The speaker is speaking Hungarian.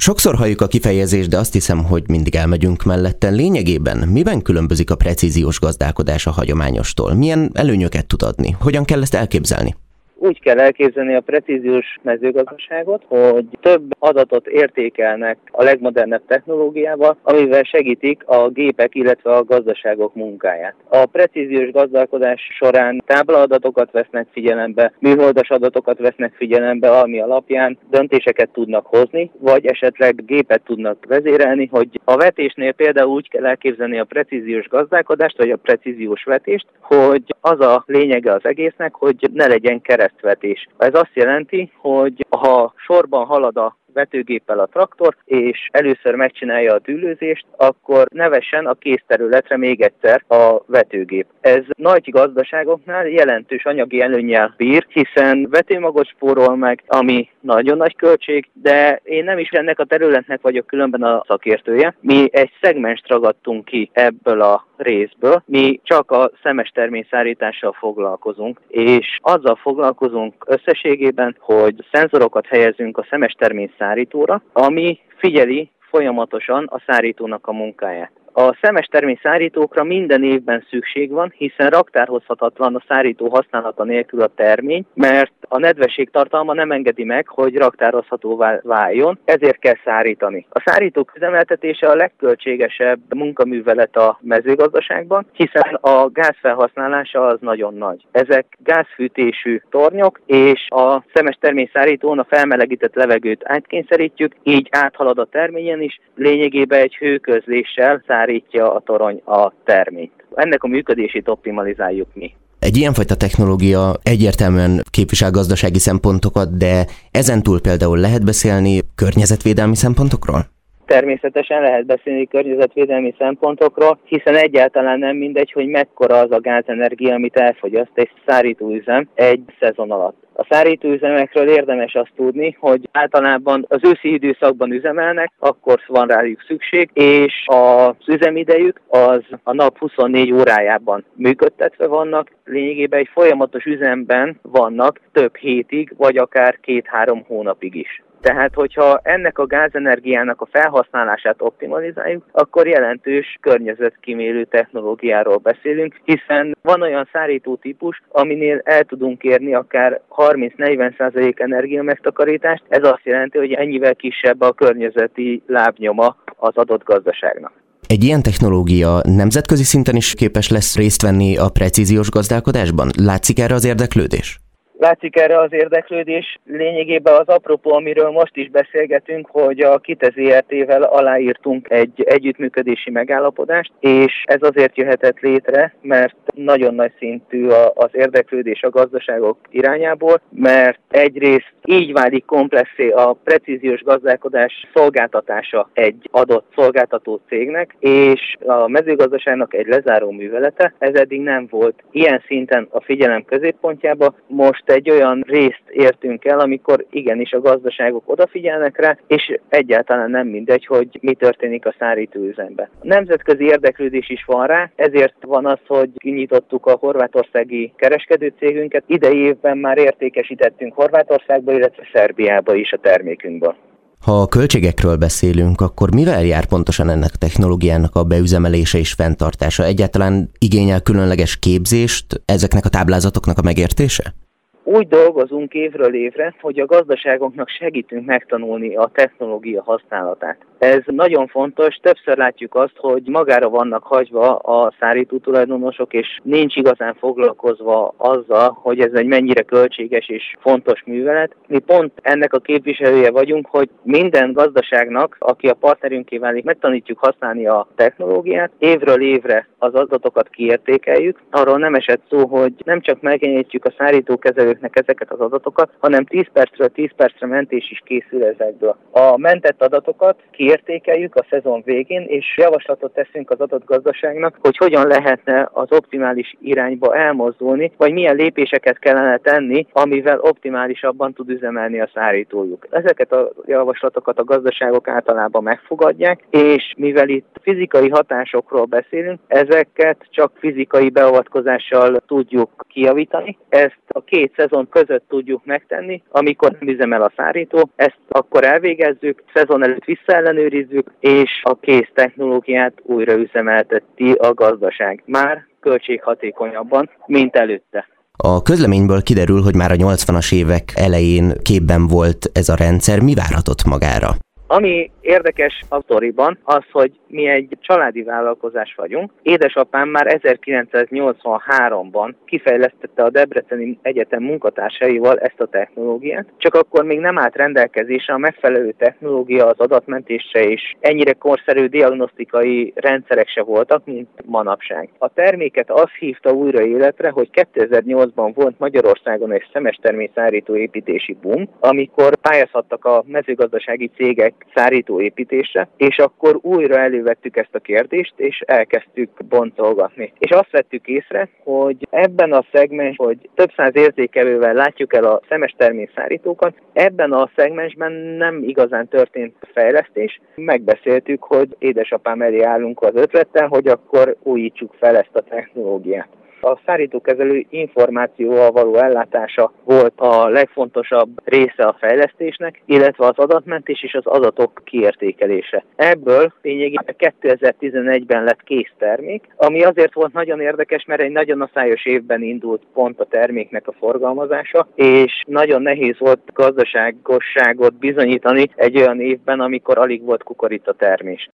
Sokszor halljuk a kifejezést, de azt hiszem, hogy mindig elmegyünk mellette. Lényegében miben különbözik a precíziós gazdálkodás a hagyományostól? Milyen előnyöket tud adni? Hogyan kell ezt elképzelni? Úgy kell elképzelni a precíziós mezőgazdaságot, hogy több adatot értékelnek a legmodernebb technológiával, amivel segítik a gépek, illetve a gazdaságok munkáját. A precíziós gazdálkodás során táblaadatokat vesznek figyelembe, műholdas adatokat vesznek figyelembe, ami alapján döntéseket tudnak hozni, vagy esetleg gépet tudnak vezérelni, hogy a vetésnél például úgy kell elképzelni a precíziós gazdálkodást, vagy a precíziós vetést, hogy az a lényege az egésznek, hogy ne legyen keresztvetés. Ez azt jelenti, hogy ha sorban halad a vetőgéppel a traktor, és először megcsinálja a dűlőzést, akkor ne vessen a kézterületre még egyszer a vetőgép. Ez nagy gazdaságoknál jelentős anyagi előnnyel bír, hiszen vetőmagot spórol meg, ami nagyon nagy költség, de én nem is ennek a területnek vagyok különben a szakértője. Mi egy szegmenst ragadtunk ki ebből a részből, mi csak a szemesterményszárítással foglalkozunk, és azzal foglalkozunk összességében, hogy szenzorokat helyezünk a szemesterményszárítóra, ami figyeli folyamatosan a szárítónak a munkáját. A szemesterményszárítókra minden évben szükség van, hiszen raktárhozhatatlan a szárító használata nélkül a termény, mert a nedvesség tartalma nem engedi meg, hogy raktározhatóvá váljon, ezért kell szárítani. A szárítók üzemeltetése a legköltségesebb munkaművelet a mezőgazdaságban, hiszen a gázfelhasználása az nagyon nagy. Ezek gázfűtésű tornyok, és a szemesterményszárítón a felmelegített levegőt átkényszerítjük, így áthalad a terményen is, lényegében egy hőközléssel szárítja a torony a terményt. Ennek a működését optimalizáljuk mi. Egy ilyenfajta technológia egyértelműen képvisel gazdasági szempontokat, de ezentúl például lehet beszélni környezetvédelmi szempontokról? Természetesen lehet beszélni környezetvédelmi szempontokról, hiszen egyáltalán nem mindegy, hogy mekkora az a gázenergia, amit elfogyaszt egy szárítóüzem egy szezon alatt. A szárítóüzemekről érdemes azt tudni, hogy általában az őszi időszakban üzemelnek, akkor van rájuk szükség, és az üzemidejük az a nap 24 órájában működtetve vannak, lényegében egy folyamatos üzemben vannak több hétig, vagy akár 2-3 hónapig is. Tehát, hogyha ennek a gázenergiának a felhasználását optimalizáljuk, akkor jelentős környezetkímélő technológiáról beszélünk, hiszen van olyan szárító típus, aminél el tudunk érni akár 30-40% energia megtakarítást. Ez azt jelenti, hogy ennyivel kisebb a környezeti lábnyoma az adott gazdaságnak. Egy ilyen technológia nemzetközi szinten is képes lesz részt venni a precíziós gazdálkodásban? Látszik erre az érdeklődés? Látszik erre az érdeklődés. Lényegében az apropó, amiről most is beszélgetünk, hogy a KITE ZRT-vel aláírtunk egy együttműködési megállapodást, és ez azért jöhetett létre, mert nagyon nagy szintű az érdeklődés a gazdaságok irányából, mert egyrészt így válik komplexé a precíziós gazdálkodás szolgáltatása egy adott szolgáltató cégnek, és a mezőgazdaságnak egy lezáró művelete. Ez eddig nem volt ilyen szinten a figyelem középpontjába. Most egy olyan részt értünk el, amikor igenis a gazdaságok odafigyelnek rá, és egyáltalán nem mindegy, hogy mi történik a szárítóüzemben. Nemzetközi érdeklődés is van rá, ezért van az, hogy kinyitottuk a horvátországi kereskedőcégünket. Idei évben már értékesítettünk Horvátországba, illetve Szerbiába is a termékünkből. Ha a költségekről beszélünk, akkor mivel jár pontosan ennek a technológiának a beüzemelése és fenntartása? Egyáltalán igényel különleges képzést ezeknek a táblázatoknak a megértése? Úgy dolgozunk évről évre, hogy a gazdaságoknak segítünk megtanulni a technológia használatát. Ez nagyon fontos, többször látjuk azt, hogy magára vannak hagyva a szárító tulajdonosok, és nincs igazán foglalkozva azzal, hogy ez egy mennyire költséges és fontos művelet. Mi pont ennek a képviselője vagyunk, hogy minden gazdaságnak, aki a partnerünké válik, megtanítjuk használni a technológiát, évről évre az adatokat kiértékeljük. Arról nem esett szó, hogy nem csak megjelenítjük a szárítókezelőknek ezeket az adatokat, hanem 10 percről 10 percre mentés is készül ezekből. A mentett adatokat kiértékeljük a szezon végén, és javaslatot teszünk az adott gazdaságnak, hogy hogyan lehetne az optimális irányba elmozdulni, vagy milyen lépéseket kellene tenni, amivel optimálisabban tud üzemelni a szárítójuk. Ezeket a javaslatokat a gazdaságok általában megfogadják, és mivel itt fizikai hatásokról beszélünk, ezeket csak fizikai beavatkozással tudjuk kijavítani. Ezt a két szezon között tudjuk megtenni, amikor nem üzemel a szárító, ezt akkor elvégezzük, szezon előtt visszaellenőrizzük, és a kész technológiát újra üzemelteti a gazdaság. Már költséghatékonyabban, mint előtte. A közleményből kiderül, hogy már a 80-as évek elején képben volt ez a rendszer. Mi várhatott magára? Ami érdekes a sztoriban az, hogy mi egy családi vállalkozás vagyunk. Édesapám már 1983-ban kifejlesztette a Debreceni Egyetem munkatársaival ezt a technológiát, csak akkor még nem állt rendelkezésre a megfelelő technológia az adatmentésre, és ennyire korszerű diagnosztikai rendszerek se voltak, mint manapság. A terméket az hívta újra életre, hogy 2008-ban volt Magyarországon egy szemestermészárító építési boom, amikor pályázhattak a mezőgazdasági cégek szárítóépítésre, és akkor újra elővettük ezt a kérdést, és elkezdtük boncolgatni. És azt vettük észre, hogy ebben a szegmensben, hogy több száz érzékelővel látjuk el a szemestermészárítókat, ebben a szegmensben nem igazán történt fejlesztés. Megbeszéltük, hogy édesapám elé állunk az ötlettel, hogy akkor újítsuk fel ezt a technológiát. A szárítókezelő információval való ellátása volt a legfontosabb része a fejlesztésnek, illetve az adatmentés és az adatok kiértékelése. Ebből lényegében 2011-ben lett kész termék, ami azért volt nagyon érdekes, mert egy nagyon aszályos évben indult pont a terméknek a forgalmazása, és nagyon nehéz volt gazdaságosságot bizonyítani egy olyan évben, amikor alig volt kukoricatermés.